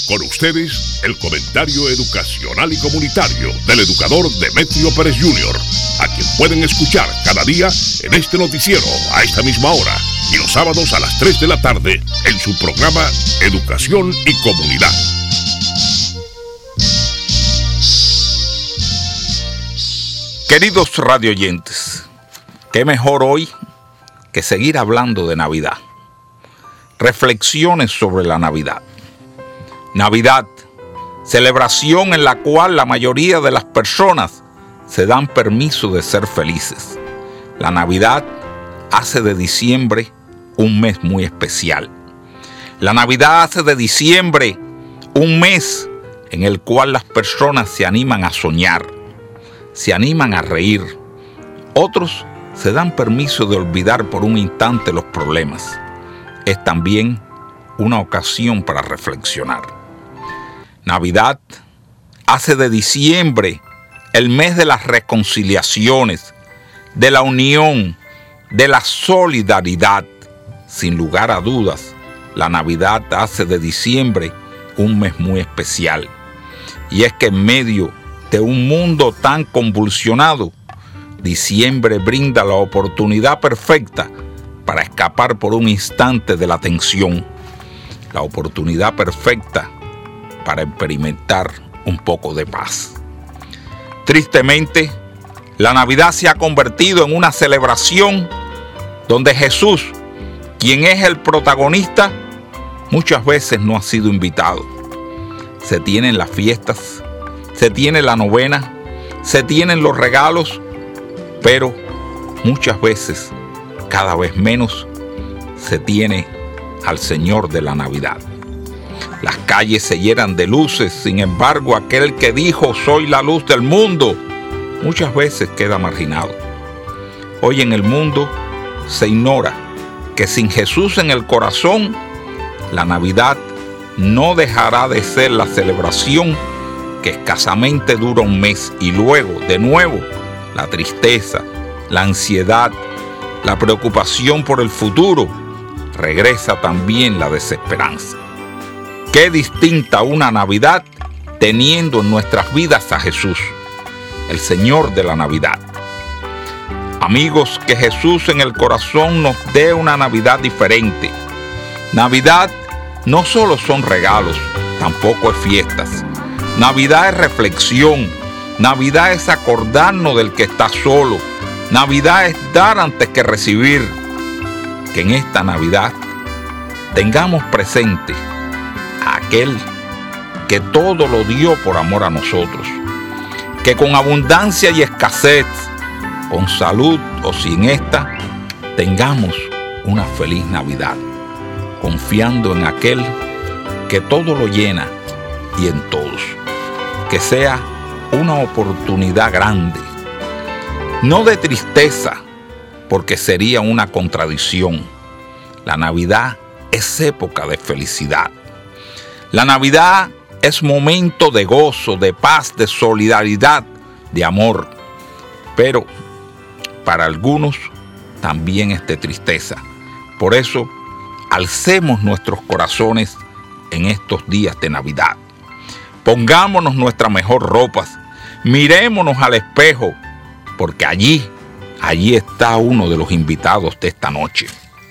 Con ustedes, el comentario educacional y comunitario del educador Demetrio Pérez Jr., a quien pueden escuchar cada día en este noticiero a esta misma hora y los sábados a las 3 de la tarde en su programa Educación y Comunidad. Queridos radioyentes, qué mejor hoy que seguir hablando de Navidad. Reflexiones sobre la Navidad. Navidad, celebración en la cual la mayoría de las personas se dan permiso de ser felices. La Navidad hace de diciembre un mes muy especial. La Navidad hace de diciembre un mes en el cual las personas se animan a soñar, se animan a reír. Otros se dan permiso de olvidar por un instante los problemas. Es también una ocasión para reflexionar. Navidad hace de diciembre el mes de las reconciliaciones, de la unión, de la solidaridad. Sin lugar a dudas, la Navidad hace de diciembre un mes muy especial. Y es que en medio de un mundo tan convulsionado, diciembre brinda la oportunidad perfecta para escapar por un instante de la tensión, la oportunidad perfecta para experimentar un poco de paz. Tristemente, la Navidad se ha convertido en una celebración donde Jesús, quien es el protagonista, muchas veces no ha sido invitado. Se tienen las fiestas, se tiene la novena, se tienen los regalos, pero muchas veces, cada vez menos, se tiene al Señor de la Navidad. Las calles se llenan de luces, sin embargo, aquel que dijo soy la luz del mundo, muchas veces queda marginado. Hoy en el mundo se ignora que sin Jesús en el corazón, la Navidad no dejará de ser la celebración que escasamente dura un mes y luego, de nuevo, la tristeza, la ansiedad, la preocupación por el futuro, regresa también la desesperanza. Qué distinta una Navidad teniendo en nuestras vidas a Jesús, el Señor de la Navidad. Amigos, que Jesús en el corazón nos dé una Navidad diferente. Navidad no solo son regalos, tampoco es fiestas. Navidad es reflexión. Navidad es acordarnos del que está solo. Navidad es dar antes que recibir. Que en esta Navidad tengamos presente a aquel que todo lo dio por amor a nosotros. Que con abundancia y escasez, con salud o sin esta, tengamos una feliz Navidad, confiando en aquel que todo lo llena y en todos. Que sea una oportunidad grande, no de tristeza, porque sería una contradicción. La Navidad es época de felicidad. La Navidad es momento de gozo, de paz, de solidaridad, de amor. Pero para algunos también es de tristeza. Por eso, alcemos nuestros corazones en estos días de Navidad. Pongámonos nuestras mejores ropas, mirémonos al espejo, porque allí está uno de los invitados de esta noche.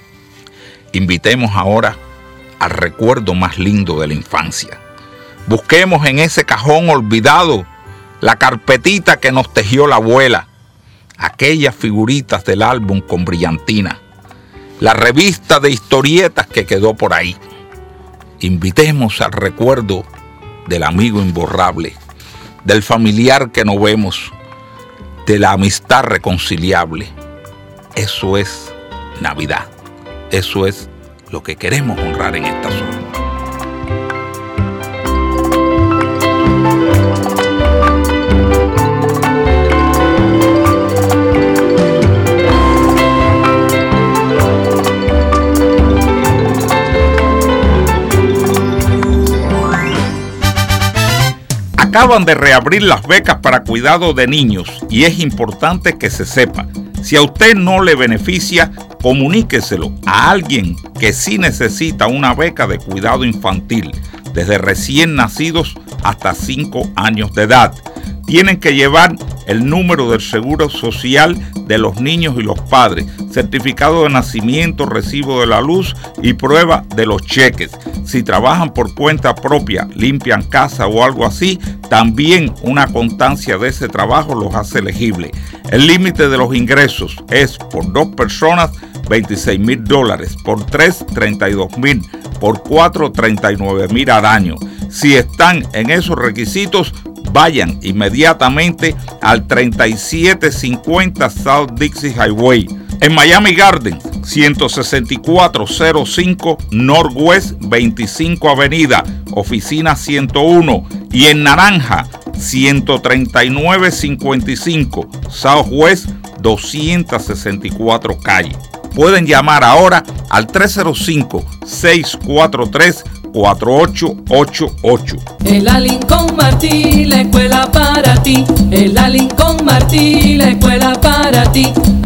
Invitemos ahora al recuerdo más lindo de la infancia. Busquemos en ese cajón olvidado la carpetita que nos tejió la abuela, aquellas figuritas del álbum con brillantina, la revista de historietas que quedó por ahí. Invitemos al recuerdo del amigo imborrable, del familiar que no vemos, de la amistad reconciliable. Eso es Navidad. Eso es lo que queremos honrar en esta zona. Acaban de reabrir las becas para cuidado de niños y es importante que se sepa. Si a usted no le beneficia, comuníqueselo a alguien que sí necesita una beca de cuidado infantil. desde recién nacidos hasta 5 años de edad. Tienen que llevar el número del seguro social de los niños y los padres, certificado de nacimiento, recibo de la luz y prueba de los cheques. Si trabajan por cuenta propia, limpian casa o algo así, también una constancia de ese trabajo los hace elegibles. El límite de los ingresos es por 2 personas $26,000, por 3 $32,000, por 4 $39,000 al año. Si están en esos requisitos, vayan inmediatamente al 3750 South Dixie Highway. En Miami Gardens, 16405 Northwest 25 Avenida, oficina 101. Y en Naranja, 13955 Southwest 264 Calle. Pueden llamar ahora al 305-643-4888. En la Lincoln Martí, la escuela para ti. En la Lincoln Martí, la escuela para ti.